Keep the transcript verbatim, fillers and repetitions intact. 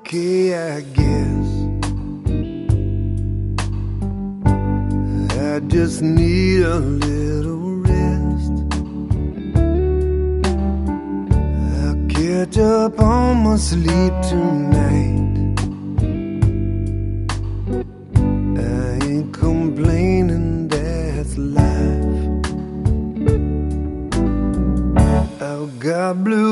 okay, I guess. I just need a little rest. I'll catch up on my sleep tonight. I ain't complaining, that's life. I've got blue